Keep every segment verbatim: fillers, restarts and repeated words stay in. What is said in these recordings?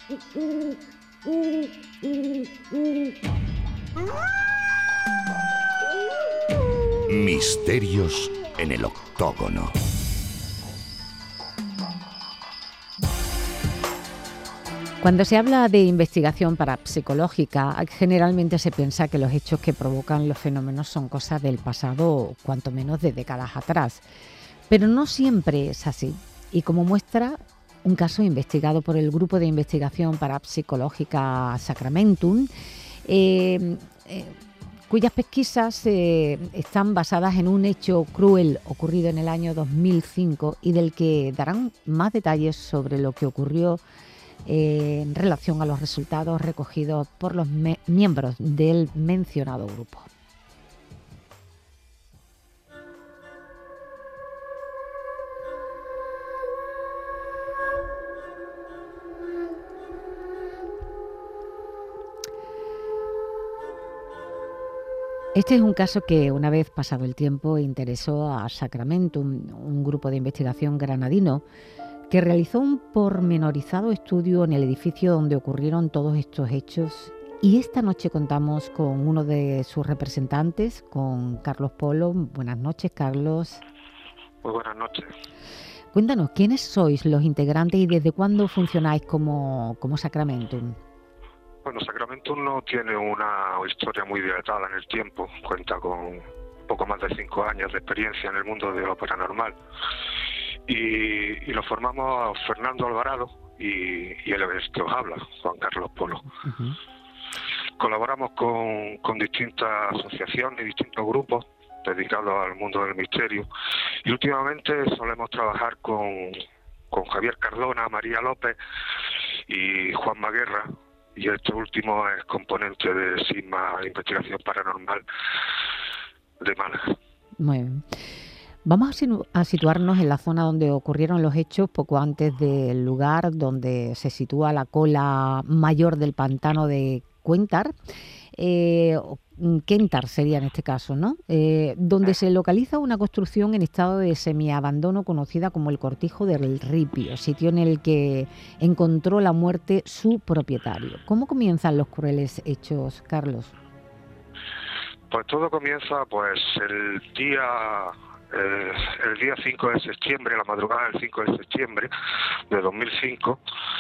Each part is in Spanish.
Misterios en el octógono. Cuando se habla de investigación parapsicológica, generalmente se piensa que los hechos que provocan los fenómenos son cosas del pasado, cuanto menos de décadas atrás. Pero no siempre es así. Y como muestra un caso investigado por el Grupo de Investigación Parapsicológica Sacramentum, eh, eh, cuyas pesquisas eh, están basadas en un hecho cruel ocurrido en el año dos mil cinco y del que darán más detalles sobre lo que ocurrió eh, en relación a los resultados recogidos por los me- miembros del mencionado grupo. Este es un caso que, una vez pasado el tiempo, interesó a Sacramentum, un grupo de investigación granadino, que realizó un pormenorizado estudio en el edificio donde ocurrieron todos estos hechos. Y esta noche contamos con uno de sus representantes, con Carlos Polo. Buenas noches, Carlos. Muy buenas noches. Cuéntanos, ¿quiénes sois los integrantes y desde cuándo funcionáis como, como Sacramentum? Bueno, Sacramentum no tiene una historia muy dilatada en el tiempo, cuenta con poco más de cinco años de experiencia en el mundo de lo paranormal. Y, y lo formamos Fernando Alvarado y, y el que os habla, Juan Carlos Polo. Uh-huh. Colaboramos con, con distintas asociaciones y distintos grupos dedicados al mundo del misterio. Y últimamente solemos trabajar con, con Javier Cardona, María López y Juan Maguerra. Y este último es componente de Sigma Investigación Paranormal de Málaga. Muy bien. Vamos a situarnos en la zona donde ocurrieron los hechos, poco antes del lugar donde se sitúa la cola mayor del pantano de Cuentar. Eh, Quentar sería en este caso, ¿no? Eh, donde se localiza una construcción en estado de semiabandono conocida como el Cortijo del Ripio, sitio en el que encontró la muerte su propietario. ¿Cómo comienzan los crueles hechos, Carlos? Pues todo comienza pues el día eh, el día cinco de septiembre, la madrugada del cinco de septiembre de dos mil cinco,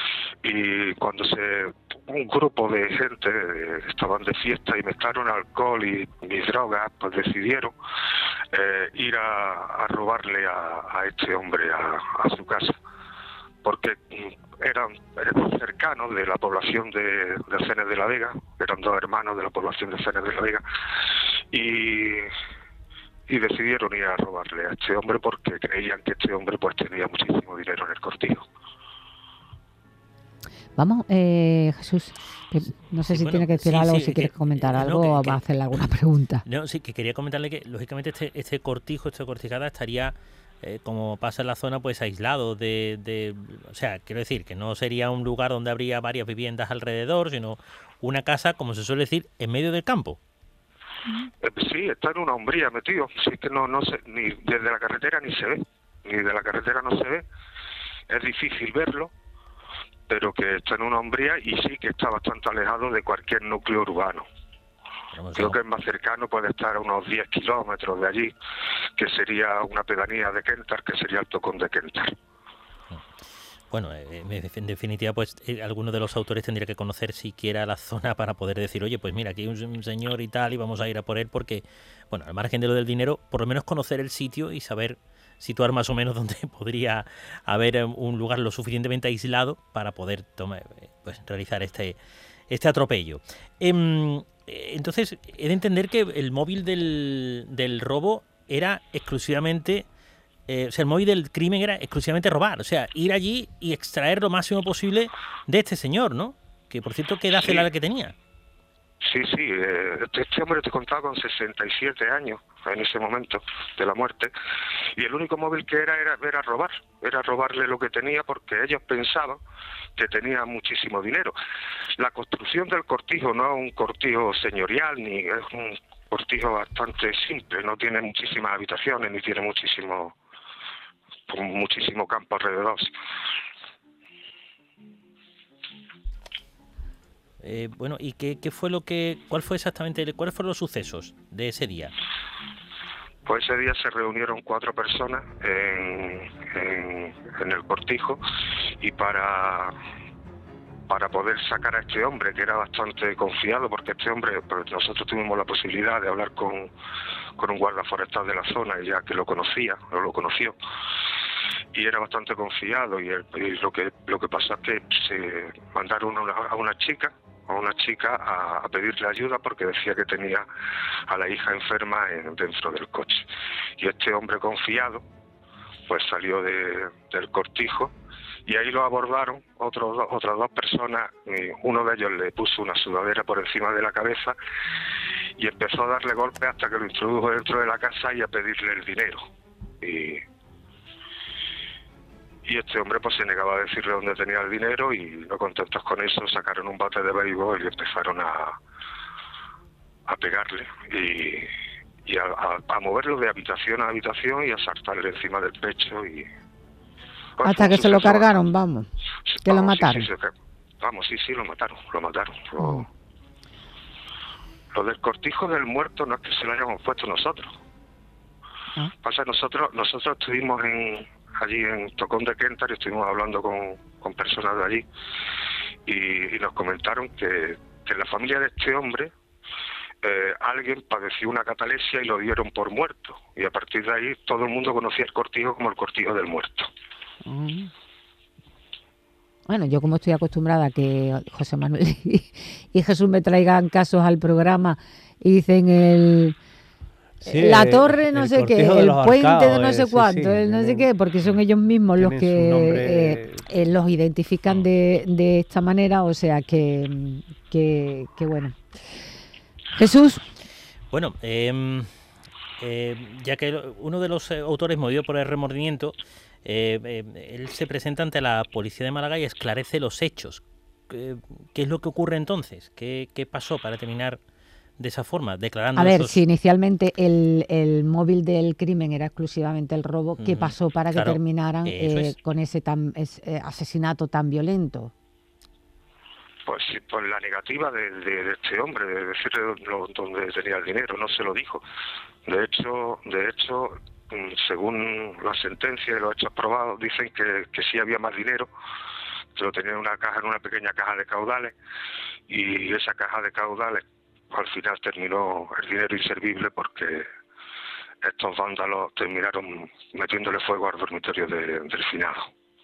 y cuando se un grupo de gente eh, estaban de fiesta y mezclaron alcohol y, y drogas, pues decidieron eh, ir a, a robarle a, a este hombre a, a su casa, porque eran cercanos de la población de, de Cenes de la Vega, eran dos hermanos de la población de Cenes de la Vega, y, y decidieron ir a robarle a este hombre porque creían que este hombre pues tenía muchísimo dinero en el cortijo. Vamos, eh, Jesús, que no sé sí, si bueno, tiene que decir sí, algo, sí, si quieres que, comentar no, algo que, o que, va a hacerle alguna pregunta. No, sí, que quería comentarle que, lógicamente, este, este cortijo, esta cortijada estaría, eh, como pasa en la zona, pues aislado de, de... O sea, quiero decir, que no sería un lugar donde habría varias viviendas alrededor, sino una casa, como se suele decir, en medio del campo. Eh, sí, está en una umbría metido, sí que no, no se, ni desde la carretera ni se ve, ni de la carretera no se ve, es difícil verlo, pero que está en una umbría y sí que está bastante alejado de cualquier núcleo urbano. Creo que es más cercano, puede estar a unos diez kilómetros de allí, que sería una pedanía de Quentar, que sería el Tocón de Quentar. Bueno, en definitiva, pues eh, alguno de los autores tendría que conocer siquiera la zona para poder decir, oye, pues mira, aquí hay un señor y tal, y vamos a ir a por él, porque, bueno, al margen de lo del dinero, por lo menos conocer el sitio y saber situar más o menos dónde podría haber un lugar lo suficientemente aislado para poder tomar, pues, realizar este, este atropello. Eh, entonces, he de entender que el móvil del, del robo era exclusivamente... Eh, o sea, el móvil del crimen era exclusivamente robar, o sea, ir allí y extraer lo máximo posible de este señor, ¿no? Que, por cierto, ¿qué edad Sí. era la que tenía? Sí, sí, eh, este hombre te contaba con sesenta y siete años en ese momento de la muerte, y el único móvil que era, era era robar, era robarle lo que tenía, porque ellos pensaban que tenía muchísimo dinero. La construcción del cortijo no es un cortijo señorial, ni es un cortijo bastante simple, no tiene muchísimas habitaciones, ni tiene muchísimo, muchísimo campo alrededor. Eh, bueno, ¿y qué, qué fue lo que, cuál fue exactamente, cuáles fueron los sucesos de ese día? Pues ese día se reunieron cuatro personas en, en, en el cortijo y para para poder sacar a este hombre, que era bastante confiado, porque este hombre, pues nosotros tuvimos la posibilidad de hablar con, con un guarda forestal de la zona, ya que lo conocía, o lo conoció, y era bastante confiado, y, el, y lo que lo que pasó es que se mandaron a una, a una chica, a una chica a, a pedirle ayuda porque decía que tenía a la hija enferma en, dentro del coche. Y este hombre confiado, pues salió de, del cortijo, y ahí lo abordaron otros otras dos personas. Uno de ellos le puso una sudadera por encima de la cabeza y empezó a darle golpes hasta que lo introdujo dentro de la casa y a pedirle el dinero. Y, y este hombre pues se negaba a decirle dónde tenía el dinero, y no contentos con eso sacaron un bate de béisbol y empezaron a, a pegarle y, y a, a, a moverlo de habitación a habitación y a saltarle encima del pecho. Y Pues hasta que se lo cargaron, vamos, que vamos, lo mataron. Sí, sí, sí, vamos, sí, sí, lo mataron, lo mataron. Lo, mm. lo del cortijo del muerto no es que se lo hayamos puesto nosotros. ¿Ah? Pasa, nosotros nosotros estuvimos en allí en Tocón de Kéntaro y estuvimos hablando con, con personas de allí y, y nos comentaron que, que en la familia de este hombre eh, alguien padeció una catalepsia y lo dieron por muerto. Y a partir de ahí todo el mundo conocía el cortijo como el cortijo del muerto. Bueno, yo como estoy acostumbrada a que José Manuel y, y Jesús me traigan casos al programa y dicen el sí, la torre no sé qué, el puente arcaos, de no sé cuánto, sí, sí, el no sé qué, porque son ellos mismos los que eh, eh, los identifican de, de esta manera, o sea que, que, que bueno. Jesús. Bueno, eh, eh, ya que uno de los autores movido por el remordimiento, Eh, eh, él se presenta ante la policía de Málaga y esclarece los hechos. ¿Qué, qué es lo que ocurre entonces? ¿Qué, qué pasó para terminar de esa forma? Declarando A ver, esos... si inicialmente el, el móvil del crimen era exclusivamente el robo, ¿qué pasó para que claro, terminaran eh, es. con ese tan, es, eh, asesinato tan violento? Pues sí, pues la negativa de, de, de este hombre, de decirle dónde tenía el dinero, no se lo dijo. De hecho, de hecho, según la sentencia y los hechos probados, dicen que, que sí había más dinero, que lo tenía en una caja, en una pequeña caja de caudales, y esa caja de caudales al final terminó el dinero inservible porque estos vándalos terminaron metiéndole fuego al dormitorio de, del finado.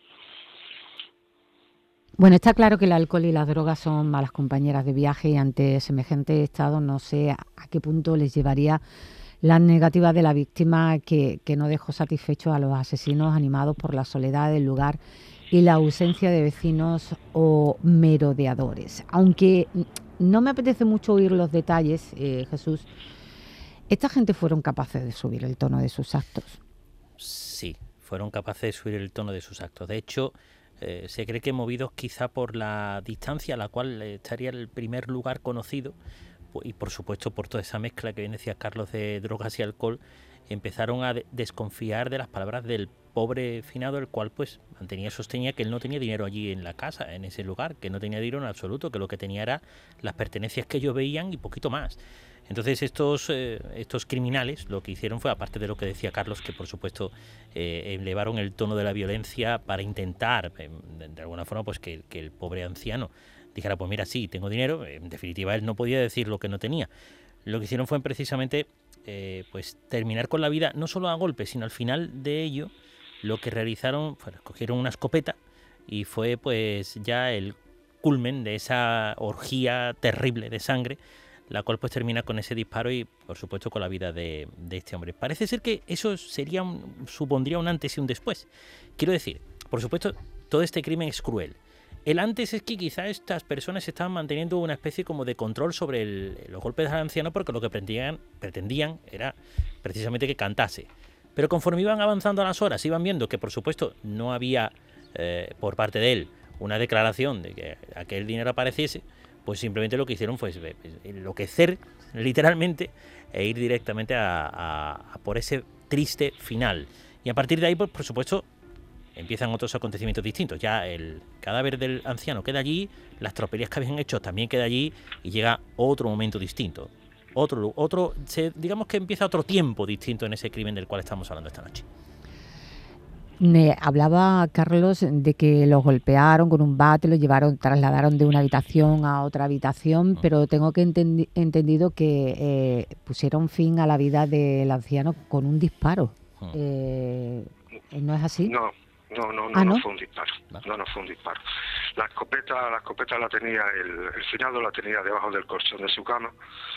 Bueno, está claro que el alcohol y las drogas son malas compañeras de viaje y ante semejante estado no sé a, a qué punto les llevaría la negativa de la víctima que, que no dejó satisfechos a los asesinos, animados por la soledad del lugar y la ausencia de vecinos o merodeadores. Aunque no me apetece mucho oír los detalles, eh, Jesús, ¿esta gente fueron capaces de subir el tono de sus actos? Sí, fueron capaces de subir el tono de sus actos. De hecho, eh, se cree que movidos quizá por la distancia a la cual estaría el primer lugar conocido, y por supuesto por toda esa mezcla que bien decía Carlos de drogas y alcohol, empezaron a de- desconfiar de las palabras del pobre finado, el cual pues mantenía, sostenía que él no tenía dinero allí en la casa, en ese lugar, que no tenía dinero en absoluto, que lo que tenía era las pertenencias que ellos veían y poquito más. Entonces estos eh, estos criminales lo que hicieron fue, aparte de lo que decía Carlos, que por supuesto eh, elevaron el tono de la violencia para intentar, eh, de, de alguna forma, pues que, que el pobre anciano dijera, pues mira, sí, tengo dinero. En definitiva, él no podía decir lo que no tenía. Lo que hicieron fue precisamente eh, pues terminar con la vida, no solo a golpes, sino al final de ello, lo que realizaron fue, cogieron una escopeta y fue pues ya el culmen de esa orgía terrible de sangre, la cual pues termina con ese disparo y por supuesto con la vida de, de este hombre. Parece ser que eso sería un, supondría un antes y un después. Quiero decir, por supuesto, todo este crimen es cruel. El antes es que quizá estas personas estaban manteniendo una especie como de control sobre el, los golpes al anciano, porque lo que pretendían, pretendían era precisamente que cantase. Pero conforme iban avanzando las horas, iban viendo que por supuesto no había eh, por parte de él una declaración de que aquel dinero apareciese, pues simplemente lo que hicieron fue enloquecer literalmente e ir directamente a, a, a por ese triste final. Y a partir de ahí, pues por supuesto, empiezan otros acontecimientos distintos. Ya el cadáver del anciano queda allí, las tropelías que habían hecho también queda allí y llega otro momento distinto. Otro, otro se, digamos que empieza otro tiempo distinto en ese crimen del cual estamos hablando esta noche. Me hablaba Carlos de que los golpearon con un bate, los llevaron, trasladaron de una habitación a otra habitación, pero tengo que entendi- entendido que eh, pusieron fin a la vida del anciano con un disparo. Eh, ¿No es así? No, no, no, no, ¿Ah, no? no fue un disparo. No, no fue un disparo. La escopeta, la escopeta la tenía, el, el finado la tenía debajo del colchón de su cama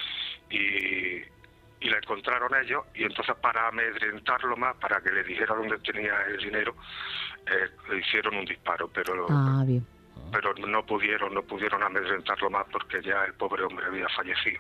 y, y la encontraron ellos, y entonces para amedrentarlo más, para que le dijera dónde tenía el dinero, eh, le hicieron un disparo, pero Ah, bien. pero no pudieron, no pudieron amedrentarlo más porque ya el pobre hombre había fallecido.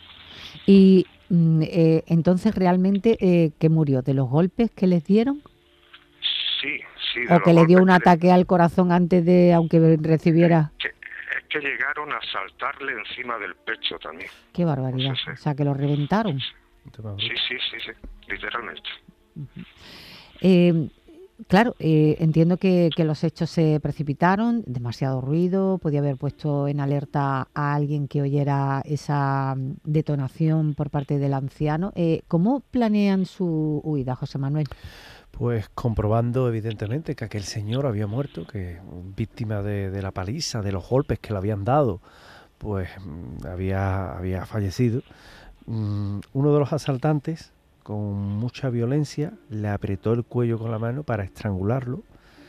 Y mm, eh, entonces realmente, eh, ¿qué murió? ¿De los golpes que les dieron? Sí, sí. ¿O que le dio un ataque al corazón antes de, aunque recibiera...? Que, es que llegaron a saltarle encima del pecho también. Qué barbaridad. Sí, sí. O sea, que lo reventaron. Sí, sí, sí, sí, literalmente. Eh, claro, eh, entiendo que, que los hechos se precipitaron, demasiado ruido, podía haber puesto en alerta a alguien que oyera esa mm, detonación por parte del anciano. Eh, ¿Cómo planean su huida, José Manuel? Pues comprobando evidentemente que aquel señor había muerto, que víctima de, de la paliza, de los golpes que le habían dado, pues había, había fallecido. Um, uno de los asaltantes, con mucha violencia, le apretó el cuello con la mano para estrangularlo.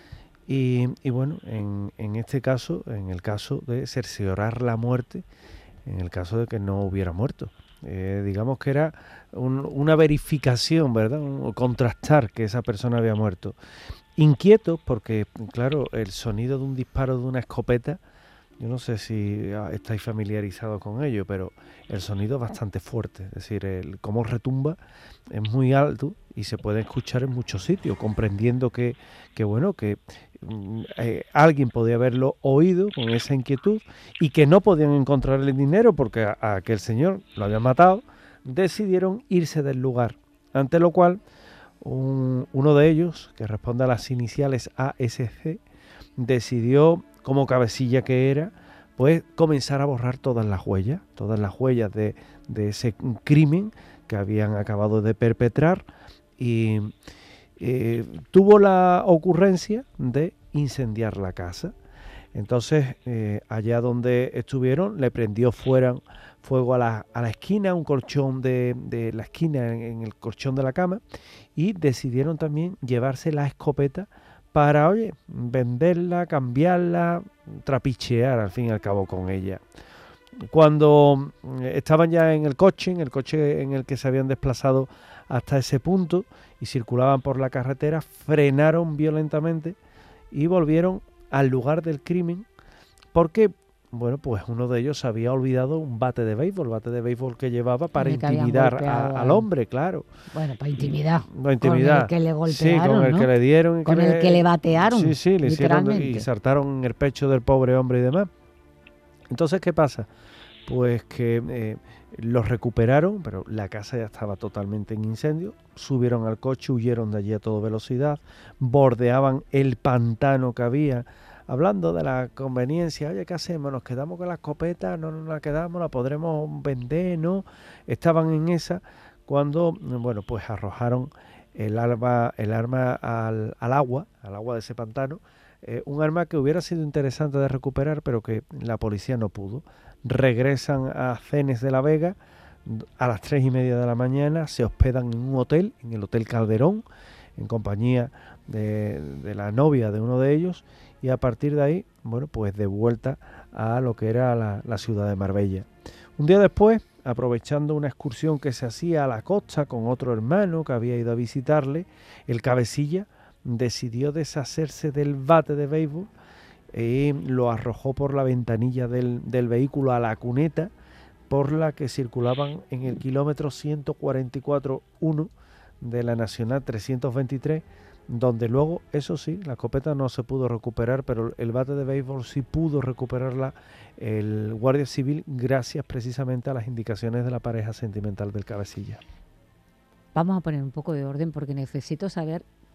Y, y bueno, en, en este caso, en el caso de cerciorar la muerte, en el caso de que no hubiera muerto. Eh, digamos que era un, una verificación, ¿verdad? Un, contrastar que esa persona había muerto. Inquietos porque, claro, el sonido de un disparo de una escopeta, yo no sé si estáis familiarizados con ello, pero el sonido es bastante fuerte, es decir, el cómo retumba es muy alto y se puede escuchar en muchos sitios, comprendiendo que, que bueno, que eh, alguien podía haberlo oído con esa inquietud y que no podían encontrar el dinero porque a, a aquel señor lo habían matado, decidieron irse del lugar, ante lo cual un, uno de ellos, que responde a las iniciales A S C, decidió, como cabecilla que era, pues comenzar a borrar todas las huellas, todas las huellas de, de ese crimen que habían acabado de perpetrar, y eh, tuvo la ocurrencia de incendiar la casa. Entonces, eh, allá donde estuvieron, le prendió fuera, fuego a la, a la esquina, un colchón de, de la esquina en, en el colchón de la cama, y decidieron también llevarse la escopeta para, oye, venderla, cambiarla, trapichear al fin y al cabo con ella. Cuando estaban ya en el coche, en el coche en el que se habían desplazado hasta ese punto y circulaban por la carretera, frenaron violentamente y volvieron al lugar del crimen porque, bueno, pues uno de ellos había olvidado un bate de béisbol, bate de béisbol que llevaba para El que intimidar habían a, golpeado al hombre, claro. Bueno, para intimidar. Para intimidar. Con el que le golpearon, sí, con el ¿no? que le dieron. Y con que el le, que le batearon, Sí, sí, le hicieron literalmente. y saltaron en el pecho del pobre hombre y demás. Entonces, ¿qué pasa? Pues que eh, los recuperaron, pero la casa ya estaba totalmente en incendio. Subieron al coche, huyeron de allí a toda velocidad, bordeaban el pantano que había, hablando de la conveniencia. Oye, ¿qué hacemos? ¿Nos quedamos con la escopeta? ¿No nos la quedamos? ¿La podremos vender? ¿No? Estaban en esa cuando, bueno, pues arrojaron el arma, el arma al, al agua, al agua de ese pantano. Eh, un arma que hubiera sido interesante de recuperar, pero que la policía no pudo. Regresan a Cenes de la Vega a las tres y media de la mañana, se hospedan en un hotel, en el Hotel Calderón, en compañía de, de la novia de uno de ellos, y a partir de ahí, bueno, pues de vuelta a lo que era la, la ciudad de Marbella. Un día después, aprovechando una excursión que se hacía a la costa con otro hermano que había ido a visitarle, el cabecilla decidió deshacerse del bate de béisbol y lo arrojó por la ventanilla del, del vehículo a la cuneta por la que circulaban en el kilómetro ciento cuarenta y cuatro uno de la Nacional trescientos veintitrés, donde luego, eso sí, la escopeta no se pudo recuperar, pero el bate de béisbol sí pudo recuperarla el guardia civil gracias precisamente a las indicaciones de la pareja sentimental del cabecilla. Vamos a poner un poco de orden porque necesito saber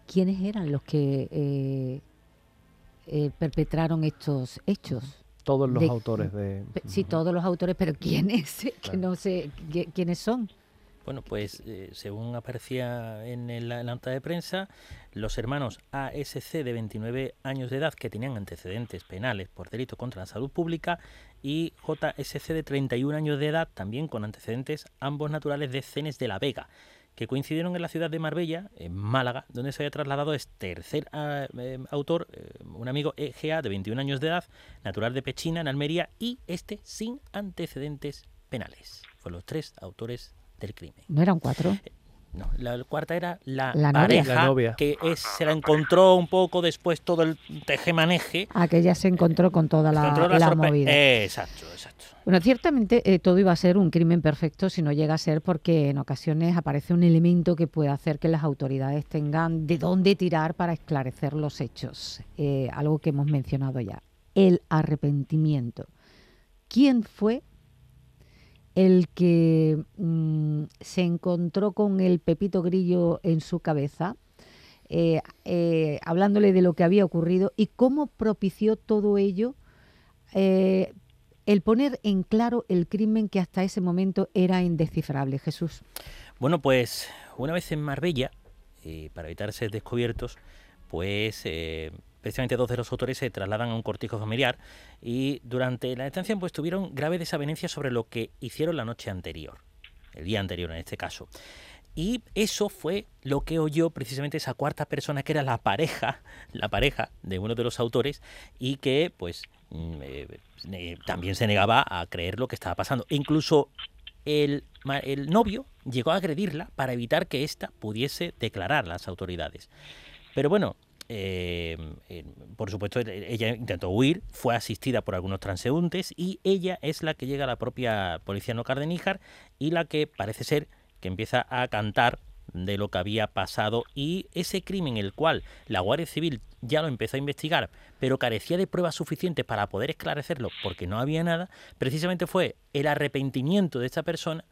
¿quiénes eran los que eh, eh, perpetraron estos hechos? Todos los de, autores de... Sí, todos los autores, pero ¿quiénes? Claro. Que no sé quiénes son. Bueno, pues eh, según aparecía en el, la nota de prensa, los hermanos A S C de veintinueve años de edad que tenían antecedentes penales por delito contra la salud pública y J S C de treinta y un años de edad también con antecedentes ambos naturales de Cenes de la Vega, que coincidieron en la ciudad de Marbella, en Málaga, donde se había trasladado este tercer eh, autor, eh, un amigo E G A de veintiún años de edad, natural de Pechina, en Almería, y este sin antecedentes penales. Fueron los tres autores del crimen. ¿No eran cuatro? Eh, no, la cuarta era la, la pareja, la novia. que es, se la encontró un poco después todo el tejemaneje. Ah, que ella se encontró con toda la, la, la sorpre- movida. Eh, exacto, exacto. Bueno, ciertamente eh, todo iba a ser un crimen perfecto si no llega a ser, porque en ocasiones aparece un elemento que puede hacer que las autoridades tengan de dónde tirar para esclarecer los hechos. Eh, algo que hemos mencionado ya. El arrepentimiento. ¿Quién fue el que mmm, se encontró con el Pepito Grillo en su cabeza, eh, eh, hablándole de lo que había ocurrido y cómo propició todo ello, eh, el poner en claro el crimen que hasta ese momento era indescifrable? Jesús. Bueno, pues una vez en Marbella, eh, para evitar ser descubiertos, pues eh, precisamente dos de los autores se trasladan a un cortijo familiar y durante la detención pues tuvieron grave desavenencia sobre lo que hicieron la noche anterior, el día anterior en este caso. Y eso fue lo que oyó precisamente esa cuarta persona, que era la pareja, la pareja de uno de los autores, y que pues eh, eh, también se negaba a creer lo que estaba pasando. E incluso el, el novio llegó a agredirla para evitar que ésta pudiese declarar a las autoridades. Pero bueno, eh, eh, por supuesto ella intentó huir, fue asistida por algunos transeúntes y ella es la que llega a la propia policía local de Níjar y la que parece ser que empieza a cantar de lo que había pasado, y ese crimen, el cual la Guardia Civil ya lo empezó a investigar, pero carecía de pruebas suficientes para poder esclarecerlo porque no había nada, precisamente fue el arrepentimiento de esta persona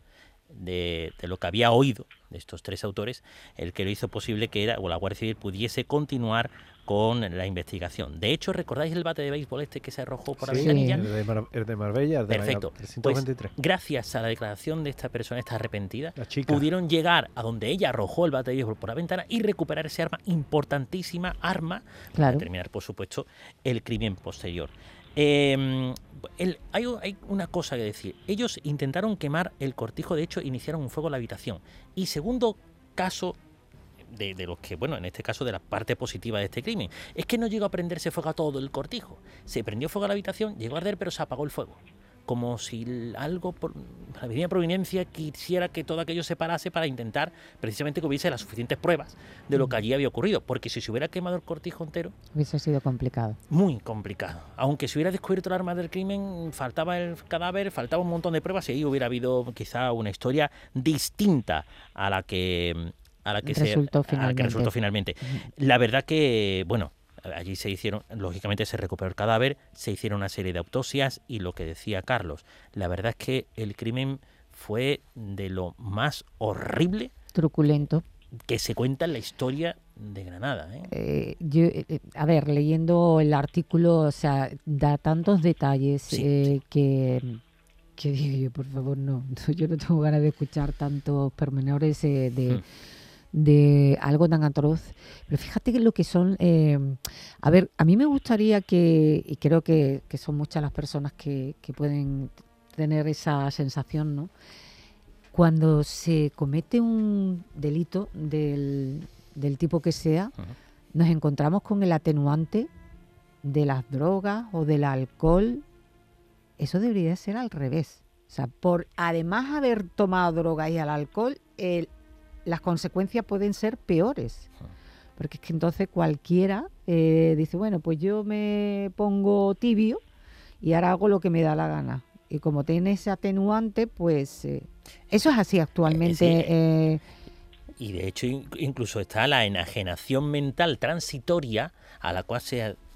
de, de lo que había oído de estos tres autores el que lo hizo posible que era, o la Guardia Civil pudiese continuar con la investigación. De hecho, ¿recordáis el bate de béisbol este que se arrojó por sí, la ventanilla? El de, Mar- el de Marbella, el de Perfecto. trescientos veintitrés. Pues, gracias a la declaración de esta persona, esta arrepentida, la chica, pudieron llegar a donde ella arrojó el bate de béisbol por la ventana y recuperar ese arma, importantísima arma, claro, para determinar, por supuesto, el crimen posterior. Eh, el, hay, hay una cosa que decir. Ellos intentaron quemar el cortijo, de hecho, iniciaron un fuego en la habitación. Y segundo caso de, de los que, bueno, en este caso de la parte positiva de este crimen, es que no llegó a prenderse fuego a todo el cortijo. Se prendió fuego a la habitación, llegó a arder, pero se apagó el fuego. Como si algo, por la divina providencia, quisiera que todo aquello se parase para intentar precisamente que hubiese las suficientes pruebas de lo que allí había ocurrido. Porque si se hubiera quemado el cortijo entero, hubiese sido complicado. Muy complicado. Aunque se hubiera descubierto el arma del crimen, faltaba el cadáver, faltaba un montón de pruebas y ahí hubiera habido quizá una historia distinta a la que, a la que, resultó, se, a la que resultó finalmente. La verdad que, bueno, allí se hicieron, lógicamente se recuperó el cadáver, se hicieron una serie de autopsias y lo que decía Carlos, la verdad es que el crimen fue de lo más horrible, truculento, que se cuenta en la historia de Granada. ¿eh? Eh, yo, eh, a ver, leyendo el artículo, o sea, da tantos detalles Sí, eh, sí. que, que digo yo, por favor, no, yo no tengo ganas de escuchar tantos pormenores eh, de... Mm. de algo tan atroz. Pero fíjate que lo que son... Eh, a ver, a mí me gustaría que, y creo que, que son muchas las personas que, que pueden tener esa sensación, ¿no? Cuando se comete un delito del, del tipo que sea, Uh-huh. nos encontramos con el atenuante de las drogas o del alcohol. Eso debería ser al revés. O sea, por además haber tomado drogas y el alcohol, el las consecuencias pueden ser peores, porque es que entonces cualquiera eh, dice, bueno, pues yo me pongo tibio y ahora hago lo que me da la gana. Y como tiene ese atenuante, pues eh, eso es así actualmente. Eh, sí. Eh, Y de hecho incluso está la enajenación mental transitoria a la cual se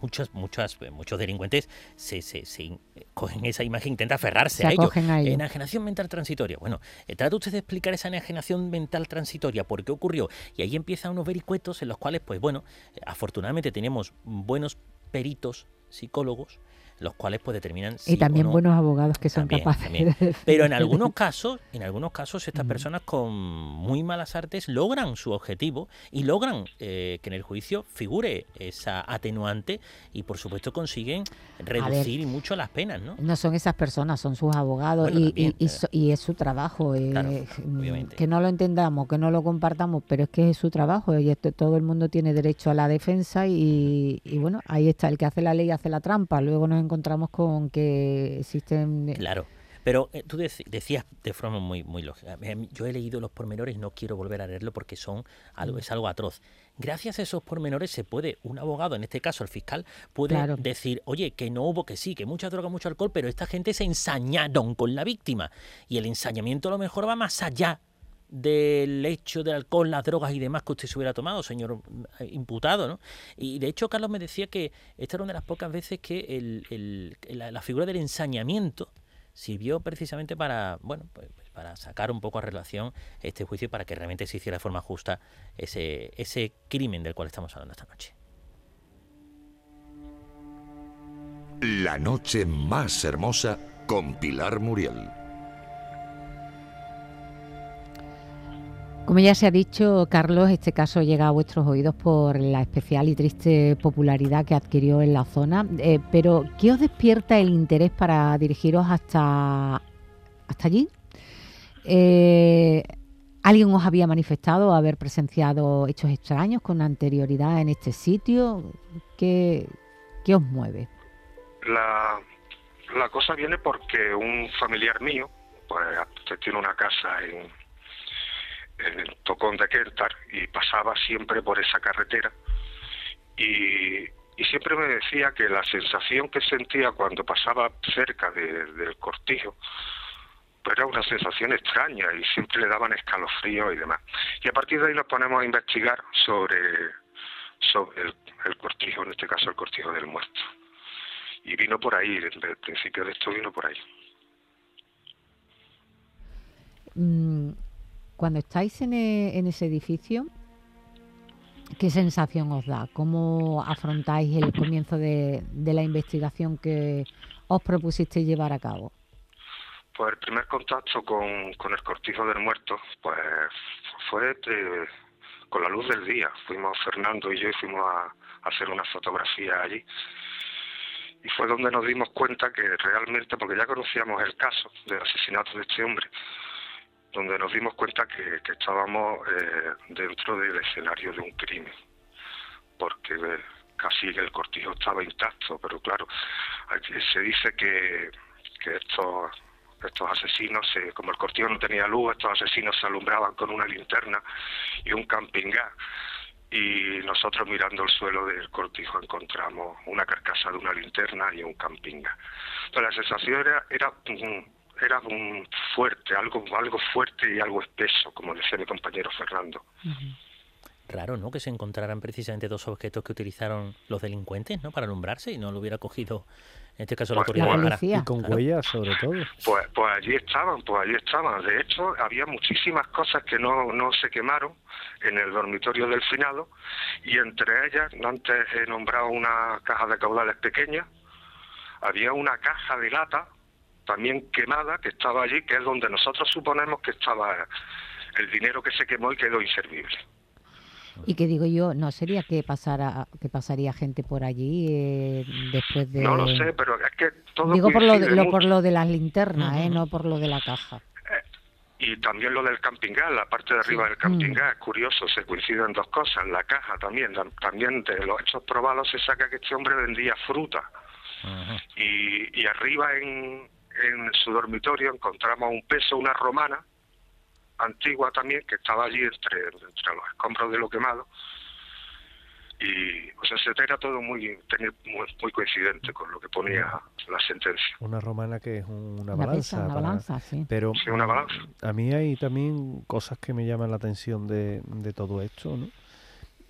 muchos, muchas, muchos delincuentes se, se, se cogen esa imagen e intentan aferrarse se a ello. a ello. Enajenación mental transitoria. Bueno, eh, trata usted de explicar esa enajenación mental transitoria, por qué ocurrió. Y ahí empiezan unos vericuetos en los cuales, pues bueno, eh, afortunadamente tenemos buenos peritos, psicólogos, los cuales pues determinan si y también o no, buenos abogados que son también, capaces también. de Pero en algunos casos, en algunos casos estas Mm. personas con muy malas artes logran su objetivo y logran eh, que en el juicio figure esa atenuante y por supuesto consiguen reducir y mucho las penas, ¿no? No son esas personas, son sus abogados. Bueno, y, también, y, y, eh. so- y es su trabajo. eh, Claro, claro, obviamente. Que no lo entendamos, que no lo compartamos, pero es que es su trabajo y esto, todo el mundo tiene derecho a la defensa y, y bueno, ahí está, el que hace la ley hace la trampa. Luego nos encontramos con que existen... Claro. Pero eh, tú dec- decías de forma muy muy lógica. Eh, Yo he leído los pormenores, no quiero volver a leerlo porque son algo es algo atroz. Gracias a esos pormenores se puede, un abogado, en este caso el fiscal, puede Claro. decir, oye, que no hubo, que sí, que mucha droga, mucho alcohol, pero esta gente se ensañaron con la víctima. Y el ensañamiento a lo mejor va más allá del hecho del alcohol, las drogas y demás que usted se hubiera tomado, señor eh, imputado, ¿no? Y de hecho Carlos me decía que esta era una de las pocas veces que el, el, la, la figura del ensañamiento sirvió precisamente para, bueno, pues, pues para sacar un poco a relación este juicio y para que realmente se hiciera de forma justa ese, ese crimen del cual estamos hablando esta noche. La noche más hermosa con Pilar Muriel. Como ya se ha dicho, Carlos, este caso llega a vuestros oídos por la especial y triste popularidad que adquirió en la zona. Eh, pero, ¿qué os despierta el interés para dirigiros hasta, hasta allí? Eh, ¿Alguien os había manifestado haber presenciado hechos extraños con anterioridad en este sitio? ¿Qué, qué os mueve? La, la cosa viene porque un familiar mío, pues tiene una casa en, en Tocón de Quertar y pasaba siempre por esa carretera y, y siempre me decía que la sensación que sentía cuando pasaba cerca de, del cortijo pues era una sensación extraña y siempre le daban escalofríos y demás. Y a partir de ahí nos ponemos a investigar sobre, sobre el, el cortijo, en este caso el cortijo del muerto. Y vino por ahí, desde el principio de esto vino por ahí. Cuando estáis en, e, en ese edificio, ¿qué sensación os da? ¿Cómo afrontáis el comienzo de, de la investigación que os propusisteis llevar a cabo? Pues el primer contacto con, con el cortijo del muerto pues fue de, con la luz del día. Fuimos Fernando y yo y fuimos a, a hacer una fotografía allí. Y fue donde nos dimos cuenta que realmente, porque ya conocíamos el caso del asesinato de este hombre, donde nos dimos cuenta que, que estábamos eh, dentro del escenario de un crimen, porque eh, casi el cortijo estaba intacto, pero claro, aquí se dice que, que estos, estos asesinos, se, como el cortijo no tenía luz, estos asesinos se alumbraban con una linterna y un camping gas. Y nosotros mirando el suelo del cortijo encontramos una carcasa de una linterna y un camping gas. Entonces la sensación era, era, era un fuerte, algo, algo fuerte y algo espeso, como decía mi compañero Fernando. Uh-huh. Raro, ¿no?, que se encontraran precisamente dos objetos que utilizaron los delincuentes, ¿no?, para alumbrarse y no lo hubiera cogido, en este caso, la Pues, autoridad. la policía. Y con Claro. huellas, sobre todo. Pues, pues allí estaban, pues allí estaban. De hecho, había muchísimas cosas que no, no se quemaron en el dormitorio del finado, y entre ellas, antes he nombrado una caja de caudales pequeña, había una caja de lata también quemada que estaba allí, que es donde nosotros suponemos que estaba el dinero que se quemó y quedó inservible. Y que digo yo, ¿no sería que pasara, que pasaría gente por allí eh, después de...? No lo sé, pero es que todo Digo por lo, de, coincide lo, mucho. por lo de las linternas, Uh-huh. eh, no por lo de la caja. Eh, y también lo del camping gas, la parte de arriba Sí. del camping Mm. gas, es curioso, se coinciden dos cosas. La caja también, la- también de los hechos probados se saca que este hombre vendía fruta. Ajá. Y, y arriba en, en su dormitorio encontramos un peso, una romana antigua también, que estaba allí entre, entre los escombros de lo quemado. Y o sea, se era todo muy, muy muy coincidente con lo que ponía la sentencia. Una romana que es un- una Una balanza. pesa, una para- balanza, sí. Pero Sí, una balanza. a mí hay también cosas que me llaman la atención de, de todo esto, ¿no?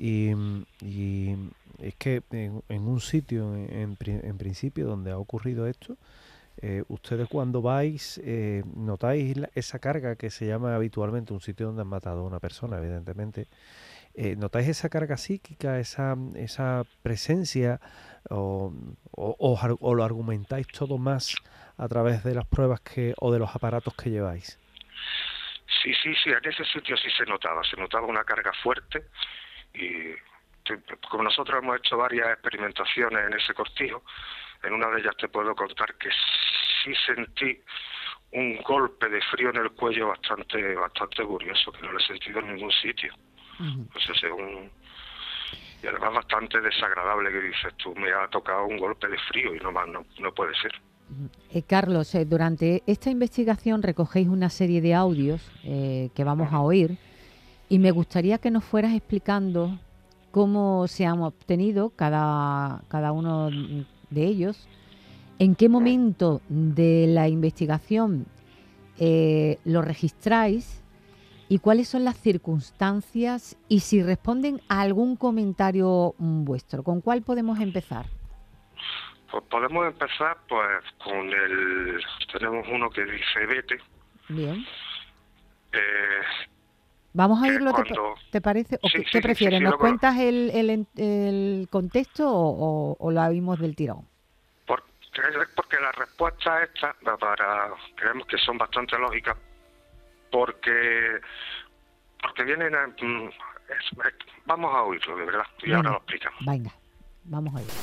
Y, y es que en, en un sitio, en, en principio, donde ha ocurrido esto, eh, ustedes cuando vais, eh, notáis la, esa carga que se llama habitualmente un sitio donde han matado a una persona, evidentemente. Eh, ¿Notáis esa carga psíquica, esa, esa presencia, o, o, o, o lo argumentáis todo más a través de las pruebas que o de los aparatos que lleváis? Sí, sí, sí, en ese sitio sí se notaba, se notaba una carga fuerte y como nosotros hemos hecho varias experimentaciones en ese cortijo, en una de ellas te puedo contar que sí sentí un golpe de frío en el cuello bastante bastante curioso, que no lo he sentido en ningún sitio. Uh-huh. Pues ese es un... Y además bastante desagradable, que dices tú, me ha tocado un golpe de frío y no más, no, no puede ser. Eh, Carlos, eh, durante esta investigación recogéis una serie de audios eh, que vamos a oír y me gustaría que nos fueras explicando cómo se han obtenido cada, cada uno de ellos, en qué momento de la investigación eh, lo registráis y cuáles son las circunstancias y si responden a algún comentario vuestro. ¿Con cuál podemos empezar? Pues podemos empezar pues con el... Tenemos uno que dice vete. Bien. Eh, Vamos a oírlo, cuando... ¿te, ¿te parece? ¿O sí, qué, sí, ¿qué sí, prefieres? sí, sí, ¿Nos lo... cuentas el, el, el contexto o, o, o lo oímos del tirón? Por, porque las respuestas estas para, creemos que son bastante lógicas, porque porque vienen a, es, es, vamos a oírlo de verdad y venga, ahora lo explicamos. Venga, vamos a oírlo.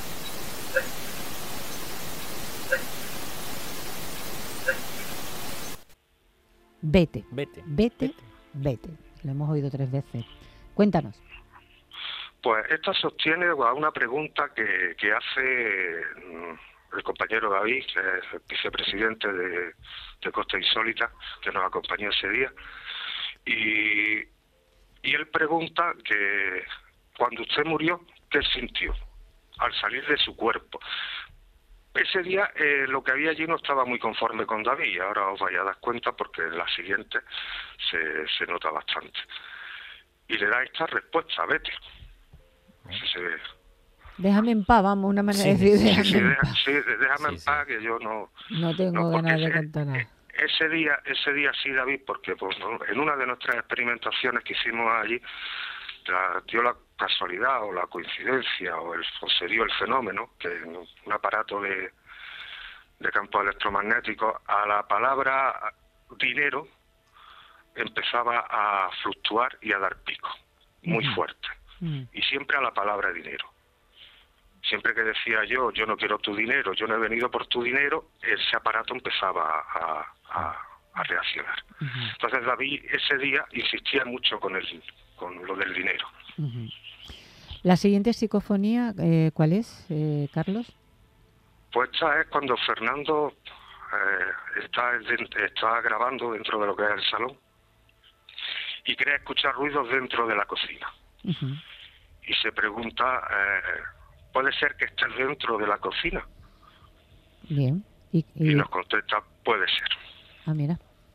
Vete, vete, vete, vete, vete. Lo hemos oído tres veces. Cuéntanos. Pues esto se obtiene a una pregunta que, que hace el compañero David, que es el vicepresidente de, de Costa Insólita, que nos acompañó ese día. Y, y él pregunta que cuando usted murió, ¿qué sintió al salir de su cuerpo? Ese día eh, lo que había allí no estaba muy conforme con David, y ahora os vais a dar cuenta porque en la siguiente se, se nota bastante. Y le da esta respuesta, vete. Si se ve. Déjame en paz, vamos, una manera sí, de decir sí, déjame sí, en deja, paz. Sí, déjame sí, en paz, sí. Que yo no... No tengo no, ganas de ese, cantar nada. Ese día, ese día sí, David, porque pues, ¿no? en una de nuestras experimentaciones que hicimos allí, la, dio la casualidad o la coincidencia o, el, o se dio el fenómeno, que un aparato de, de campo electromagnético, a la palabra dinero empezaba a fluctuar y a dar pico, muy uh-huh. fuerte. Uh-huh. Y siempre a la palabra dinero. Siempre que decía yo, yo no quiero tu dinero, yo no he venido por tu dinero, ese aparato empezaba a, a, a reaccionar. Uh-huh. Entonces David ese día insistía mucho con el, con lo del dinero. Uh-huh. La siguiente psicofonía, eh, ¿cuál es, eh, Carlos? Pues esta es cuando Fernando eh, está, está grabando dentro de lo que es el salón y cree escuchar ruidos dentro de la cocina. Uh-huh. Y se pregunta... Eh, ¿puede ser que estés dentro de la cocina? Bien. Y, y... y nos contesta, puede ser. Ah, mira.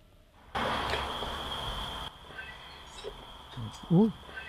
Uh.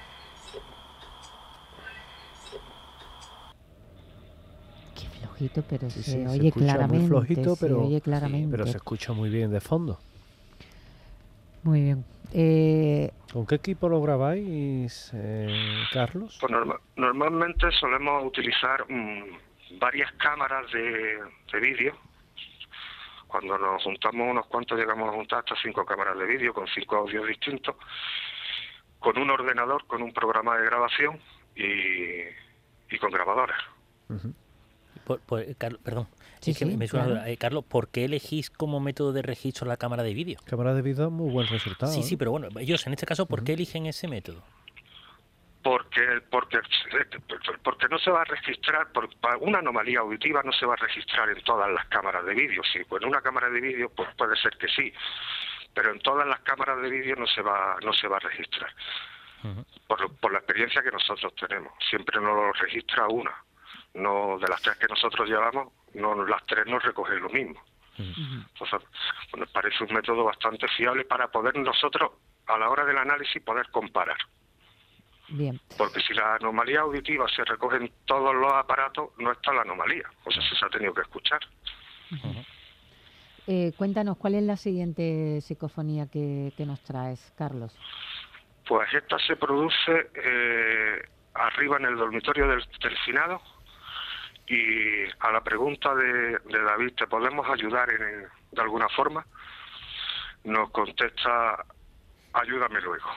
Qué flojito, pero sí, se, sí, oye se claramente. Muy flojito, pero, se oye claramente. Sí, pero se escucha muy bien de fondo. Muy bien. Eh... ¿Con qué equipo lo grabáis, eh, Carlos? Pues norma- normalmente solemos utilizar um, varias cámaras de, de vídeo. Cuando nos juntamos unos cuantos, llegamos a juntar hasta cinco cámaras de vídeo con cinco audios distintos, con un ordenador, con un programa de grabación y, y con grabadoras. Uh-huh. Por, por, Carlos, perdón, sí, es que sí, me suena, claro. eh, Carlos, ¿por qué elegís como método de registro la cámara de vídeo? Cámara de vídeo, muy buen resultado. Sí, ¿eh? sí, pero bueno, ellos en este caso, ¿por uh-huh. qué eligen ese método? Porque, porque, porque no se va a registrar, por una anomalía auditiva no se va a registrar en todas las cámaras de vídeo. Sí, pues en una cámara de vídeo pues puede ser que sí, pero en todas las cámaras de vídeo no se va, no se va a registrar. Uh-huh. Por, por la experiencia que nosotros tenemos, siempre nos lo registra una. No, de las tres que nosotros llevamos, no las tres nos recogen lo mismo. Uh-huh. Entonces, pues nos parece un método bastante fiable para poder nosotros, a la hora del análisis, poder comparar. Bien. Porque si la anomalía auditiva se recoge en todos los aparatos, no está la anomalía. O sea, se ha tenido que escuchar. Uh-huh. eh, cuéntanos, ¿cuál es la siguiente psicofonía que, que nos traes, Carlos? Pues esta se produce eh, arriba en el dormitorio del, del finado, y a la pregunta de, de David, ¿te podemos ayudar en, de alguna forma? Nos contesta, ayúdame luego.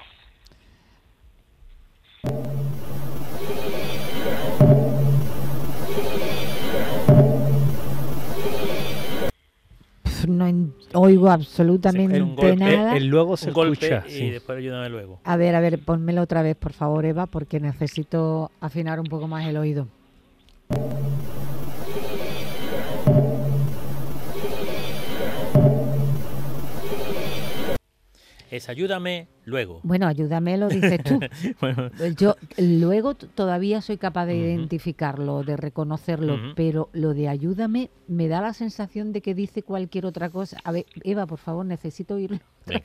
No en, oigo absolutamente sí, golpe, nada. El, el luego se un golpe escucha. y Sí. después ayúdame luego. A ver, a ver, pónmelo otra vez, por favor, Eva, porque necesito afinar un poco más el oído. Es ayúdame luego. Bueno, ayúdame, lo dices tú. Bueno, Yo luego t- todavía soy capaz de Ujú. identificarlo, de reconocerlo, Ujú. pero lo de ayúdame me da la sensación de que dice cualquier otra cosa. A ver, Eva, por favor, necesito oírlo. sí.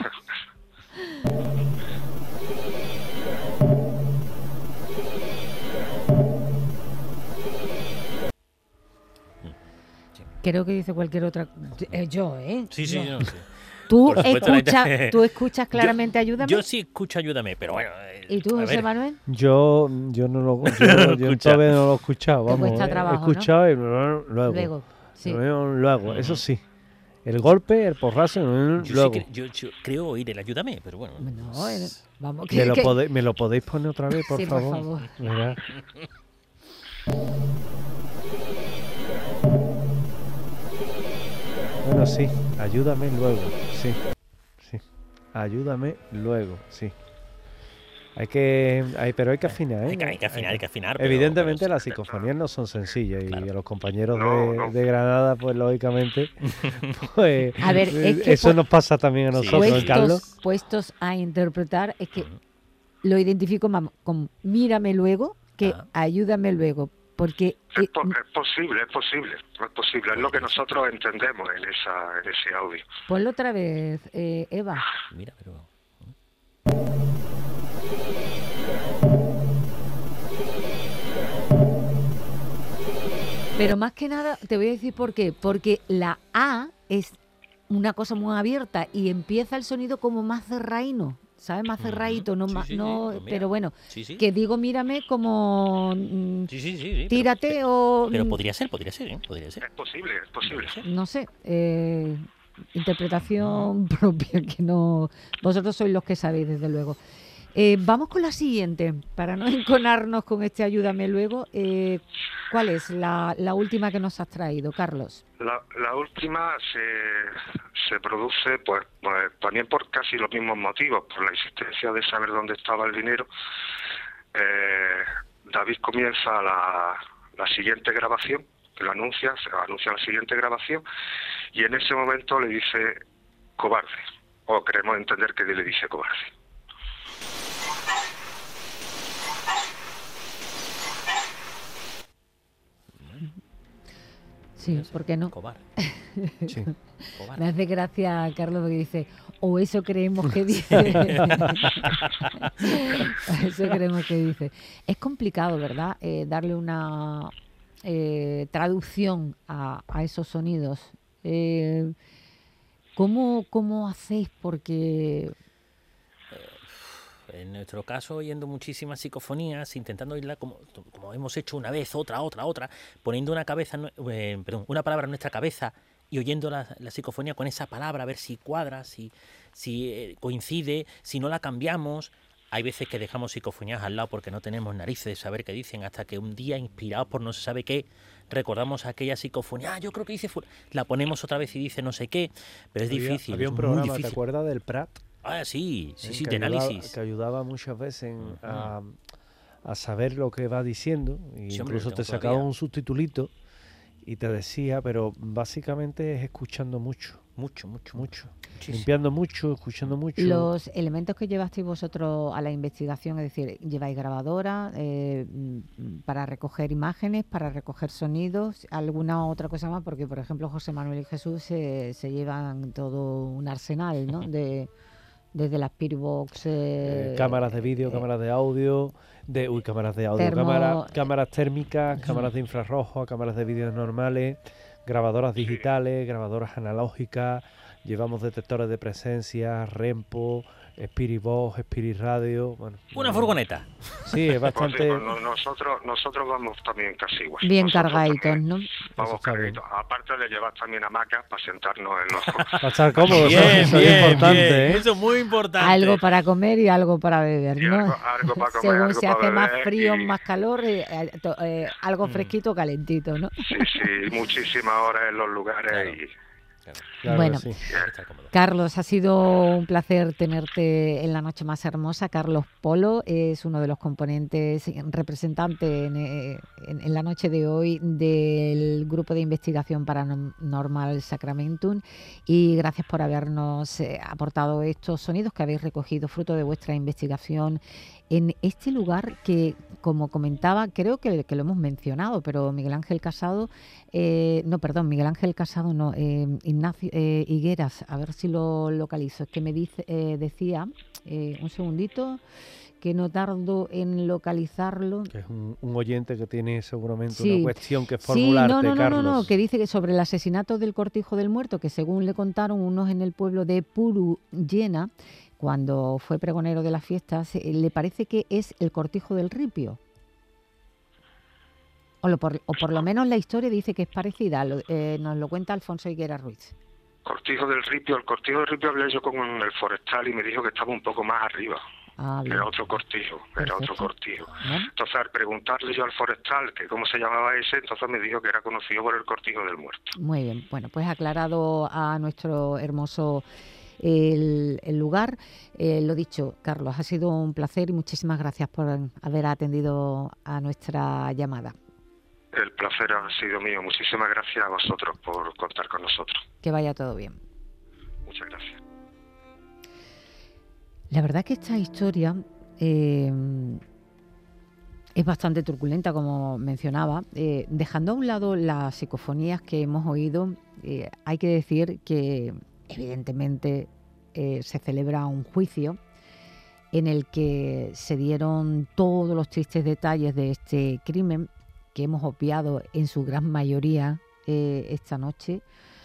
Creo que dice cualquier otra. Eh, yo, ¿eh? Sí, sí, No. no, sí. Tú, Por supuesto, la escucha, gente- tú escuchas claramente ayúdame. Yo sí escucho ayúdame, pero bueno. eh, ¿Y tú, a José ver, Manuel? Yo, yo no lo, yo, yo Escucha. todavía no lo he escuchado. Te Vamos, cuesta eh, trabajo, he ¿no? escuchado y luego. Luego, sí. Luego, luego, eso Ujú. sí. El golpe, el porrazo, Yo, sí luego. cre- yo, yo creo oír el ayúdame, pero bueno. No, eh, vamos, que, ¿Me lo, que- podéis, ¿Me lo podéis poner otra vez, por Sí, por favor? favor. Mira. Bueno, sí, ayúdame luego, sí, sí, ayúdame luego, sí. Hay que, hay, pero hay que afinar, ¿eh? Hay que, hay que afinar, hay que afinar. pero- Evidentemente pero las sí, psicofonías no son sencillas y Claro. a los compañeros No, de, no. de Granada, pues lógicamente, pues A ver, es que eso pu- nos pasa también a Sí, nosotros, ¿eh, sí. Carlos? puestos, puestos a interpretar, es que Ujú. lo identifico mam- con mírame luego, que Ah. ayúdame luego, porque Es, eh, po- es posible, es posible, es posible. Es lo que nosotros entendemos en esa en ese audio. ponlo otra vez, eh, Eva. Mira, pero. Pero más que nada, te voy a decir por qué. Porque la A es una cosa muy abierta y empieza el sonido como más cerraíno, ¿sabes? Más Ujú. cerradito, no Sí, más, sí, sí, no, pues mira. pero bueno, Sí, sí. que digo mírame como mm, Sí, sí, sí. sí, pero- tírate pero, o Pero mm, podría ser, podría ser, ¿eh? Podría ser. Es posible, es posible. Podría ser. no sé, eh, interpretación propia que no, vosotros sois los que sabéis desde luego. Eh, vamos con la siguiente, para no enconarnos con este ayúdame luego. Eh, ¿Cuál es la, la última que nos has traído, Carlos? La, la última se, se produce pues, pues también por casi los mismos motivos, por la insistencia de saber dónde estaba el dinero. Eh, David comienza la, la siguiente grabación, que lo anuncia, se anuncia la siguiente grabación, y en ese momento le dice cobarde, o queremos entender que le dice cobarde. Sí, ¿por qué no? Cobarde. Sí. Cobarde. Me hace gracia, Carlos, porque dice, o eso creemos que dice. Eso creemos que dice. Es complicado, ¿verdad? Eh, darle una eh, traducción a, a esos sonidos. Eh, ¿cómo, ¿Cómo hacéis? Porque En nuestro caso, oyendo muchísimas psicofonías, intentando oírla como, como hemos hecho una vez, otra, otra, otra, poniendo una cabeza, eh, perdón, una palabra en nuestra cabeza y oyendo la, la psicofonía con esa palabra, a ver si cuadra, si, si eh, coincide, si no la cambiamos. Hay veces que dejamos psicofonías al lado porque no tenemos narices de saber qué dicen, hasta que un día, inspirados por no se sabe qué, recordamos aquella psicofonía. Ah, yo creo que dice, fu-". la ponemos otra vez y dice no sé qué, pero es Había- difícil, Había es un muy programa, ¿te difícil. acuerdas del Prat? Ah, sí, sí, eh, sí, que de ayudaba- análisis. que ayudaba muchas veces en- Ujú. a, a saber lo que va diciendo, e Sí, hombre, incluso lo te tengo sacaba todavía. un subtitulito y te decía, pero básicamente es escuchando mucho, Mucho, mucho, mucho, muchísimo. limpiando mucho, escuchando mucho. los elementos que llevasteis vosotros a la investigación, es decir, lleváis grabadora eh, mm, para recoger imágenes, para recoger sonidos, alguna otra cosa más, porque por ejemplo José Manuel y Jesús se, se llevan todo un arsenal, ¿no? de, desde las Spiritbox, eh, eh, cámaras de vídeo, eh, cámaras de audio, de uy, cámaras de audio, termo, cámara, cámaras térmicas, cámaras de infrarrojo, cámaras de vídeo normales, grabadoras digitales, grabadoras analógicas, llevamos detectores de presencia, Rempo, Spirit Box, Spirit Radio, bueno, Una eh, furgoneta. Sí, es bastante. Pues sí, pues nosotros nosotros vamos también casi igual. bien Nosotros cargaditos, también ¿no? Eso Vamos está bien. cargaditos. Aparte de llevar también hamacas para sentarnos en los... Para estar cómodos, Bien, eso es bien, importante, bien. ¿eh? Eso es muy importante. Algo para comer y algo para beber, Y ¿no? algo- algo para comer, Según algo se para hace más beber frío, y- más calor, eh, eh, to- eh, algo Mm. fresquito, calentito, ¿no? Sí, sí, muchísimas horas en los lugares Claro. y... Claro Bueno. que sí. Hay que estar cómodo. Carlos, ha sido un placer tenerte en La Noche Más Hermosa. Carlos Polo es uno de los componentes, representante en, eh, en- en la noche de hoy del Grupo de Investigación Paranormal Sacramentum, y gracias por habernos eh, aportado estos sonidos que habéis recogido fruto de vuestra investigación en este lugar que, como comentaba, creo que, que lo hemos mencionado, pero Miguel Ángel Casado, eh, no, perdón, Miguel Ángel Casado no, eh, Ignacio eh, Higueras, a ver si lo localizo, es que me dice, eh, decía, eh, un segundito, que no tardo en localizarlo. Que es un, un oyente que tiene seguramente Sí. una cuestión que Sí, formularte, no, no, no, Carlos. no, no, que dice que sobre el asesinato del Cortijo del Muerto, que según le contaron unos en el pueblo de Puruyena, cuando fue pregonero de las fiestas, eh, le parece que es el Cortijo del Ripio. O, lo por, o por lo menos la historia dice que es parecida, lo- eh, nos lo cuenta Alfonso Higuera Ruiz. Cortijo del Ripio, el Cortijo del Ripio hablé yo con el forestal y me dijo que estaba un poco más arriba. Ah, bien. Era otro cortijo, era otro Perfecto. cortijo. Bueno, Entonces, al preguntarle yo al forestal que cómo se llamaba ese, entonces me dijo que era conocido por el Cortijo del Muerto. muy bien, bueno, pues aclarado a nuestro hermoso el, el lugar. Eh, lo dicho, Carlos, ha sido un placer y muchísimas gracias por haber atendido a nuestra llamada. El placer ha sido mío. Muchísimas gracias a vosotros por contar con nosotros. Que vaya todo bien. Muchas gracias. La verdad que esta historia eh, es bastante truculenta, como mencionaba. Eh, dejando a un lado las psicofonías que hemos oído, eh, hay que decir que evidentemente eh, se celebra un juicio en el que se dieron todos los tristes detalles de este crimen que hemos obviado en su gran mayoría eh, esta noche.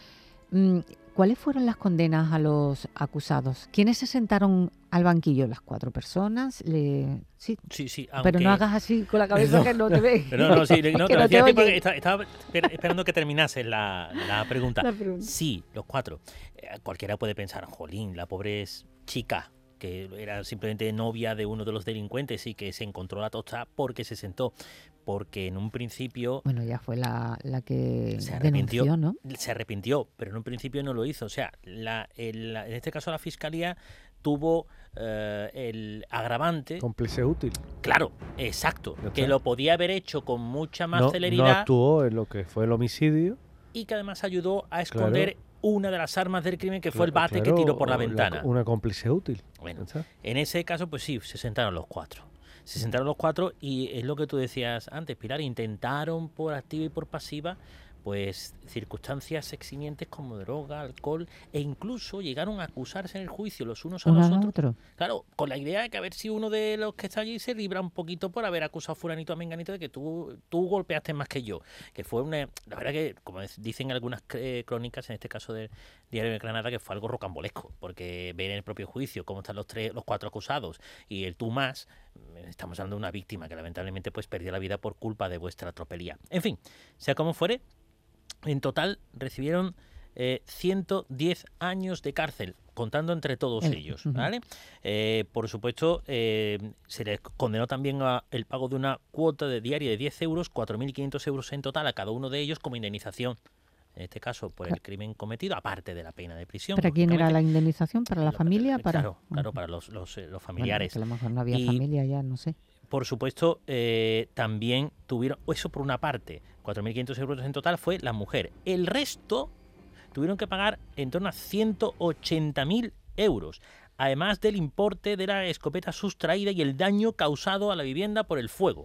Mm, ¿Cuáles fueron las condenas a los acusados? ¿Quiénes se sentaron al banquillo? ¿Las cuatro personas? Le... Sí, Sí, sí, pero no aunque- hagas así con la cabeza que no te ve. Pero no, no, sí, no, Que te lo no te decía a ti porque oye. esta- estaba esper- esperando que terminase la, la pregunta. La pregunta. Sí, los cuatro. Eh, cualquiera puede pensar, jolín, la pobre es chica, que era simplemente novia de uno de los delincuentes y que se encontró la tosta porque se sentó. Porque en un principio Bueno, ya fue la, la que se arrepintió, denunció, ¿no? se arrepintió, pero en un principio no lo hizo. O sea, la, el- la- en este caso la fiscalía tuvo eh, el agravante. Cómplice útil. Claro, exacto, Ya que está. lo podía haber hecho con mucha más No, no celeridad actuó en lo que fue el homicidio. y que además ayudó a esconder una de las armas del crimen, que fue el Claro, bate claro, que tiró por la o ventana. una cómplice útil. Bueno, ¿Ya está? en ese caso, pues sí, se sentaron los cuatro. Se sentaron los cuatro y es lo que tú decías antes, Pilar, intentaron por activa y por pasiva, pues circunstancias eximientes como droga, alcohol, e incluso llegaron a acusarse en el juicio los unos a Uno los al otros. otro. Claro, con la idea de que a ver si uno de los que está allí se libra un poquito por haber acusado a fulanito a menganito de que tú, tú golpeaste más que yo. Que fue una... La verdad que, como es- dicen algunas eh, crónicas, en este caso del Diario de Granada, que fue algo rocambolesco, porque ver en el propio juicio cómo están los tres, los cuatro acusados y el tú más, estamos hablando de una víctima que lamentablemente pues perdió la vida por culpa de vuestra tropelía. En fin, sea como fuere, en total recibieron eh, ciento diez años de cárcel, contando entre todos El- ellos, ujú. ¿vale? Eh, por supuesto, eh, se les condenó también a el pago de una cuota de diaria de diez euros, cuatro mil quinientos euros en total a cada uno de ellos como indemnización, en este caso por el crimen cometido, aparte de la pena de prisión. ¿Para quién era la lógicamente. indemnización? ¿Para la Lo- familia? Para... Claro, claro, Ujú. para los, los, eh, los Bueno, familiares. que a lo mejor no había Y- familia ya, no sé. Por supuesto, eh, también tuvieron, eso por una parte, cuatro mil quinientos euros en total fue la mujer. El resto tuvieron que pagar en torno a ciento ochenta mil euros, además del importe de la escopeta sustraída y el daño causado a la vivienda por el fuego. O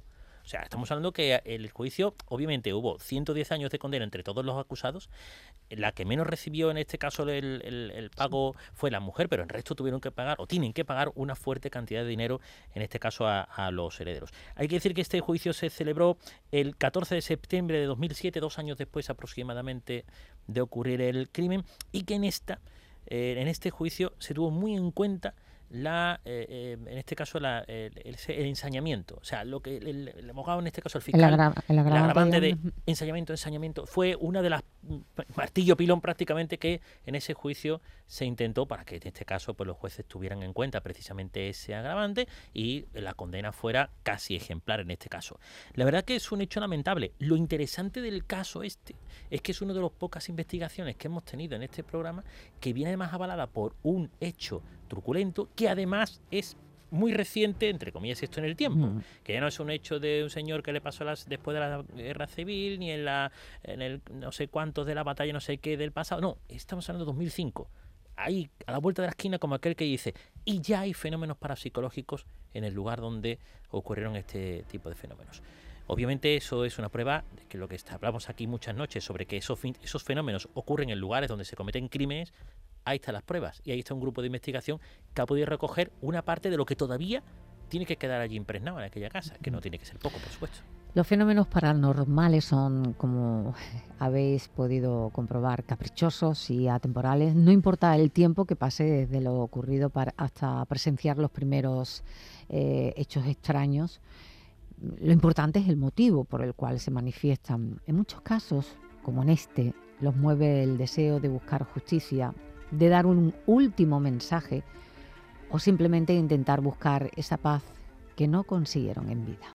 sea, estamos hablando que el juicio, obviamente, hubo ciento diez años de condena entre todos los acusados. La que menos recibió en este caso el, el, el pago fue la mujer, pero el resto tuvieron que pagar o tienen que pagar una fuerte cantidad de dinero, en este caso a, a los herederos. Hay que decir que este juicio se celebró el catorce de septiembre de dos mil siete, dos años después aproximadamente de ocurrir el crimen, y que en esta eh, en este juicio se tuvo muy en cuenta la eh, eh, en este caso la, el, el, el ensañamiento, o sea, lo que el, el abogado, en este caso el fiscal, el, agra el agravante, el agravante de de... ensañamiento, ensañamiento, fue una de las martillo pilón prácticamente que en ese juicio se intentó, para que en este caso pues los jueces tuvieran en cuenta precisamente ese agravante y la condena fuera casi ejemplar en este caso. La verdad que es un hecho lamentable. Lo interesante del caso este es que es una de las pocas investigaciones que hemos tenido en este programa que viene además avalada por un hecho truculento que además es muy reciente, entre comillas, esto en el tiempo, mm. que ya no es un hecho de un señor que le pasó las, después de la guerra civil, ni en la en el no sé cuántos de la batalla, no sé qué del pasado, no, estamos hablando de dos mil cinco, ahí a la vuelta de la esquina, como aquel que dice, y ya hay fenómenos parapsicológicos en el lugar donde ocurrieron este tipo de fenómenos. Obviamente eso es una prueba de que lo que está, hablamos aquí muchas noches sobre que esos, esos fenómenos ocurren en lugares donde se cometen crímenes. Ahí están las pruebas y ahí está un grupo de investigación que ha podido recoger una parte de lo que todavía tiene que quedar allí impregnado en aquella casa, que no tiene que ser poco, por supuesto. Los fenómenos paranormales son, como habéis podido comprobar, caprichosos y atemporales. No importa el tiempo que pase desde lo ocurrido para hasta presenciar los primeros eh, hechos extraños. Lo importante es el motivo por el cual se manifiestan. En muchos casos, como en este, los mueve el deseo de buscar justicia, de dar un último mensaje o simplemente intentar buscar esa paz que no consiguieron en vida.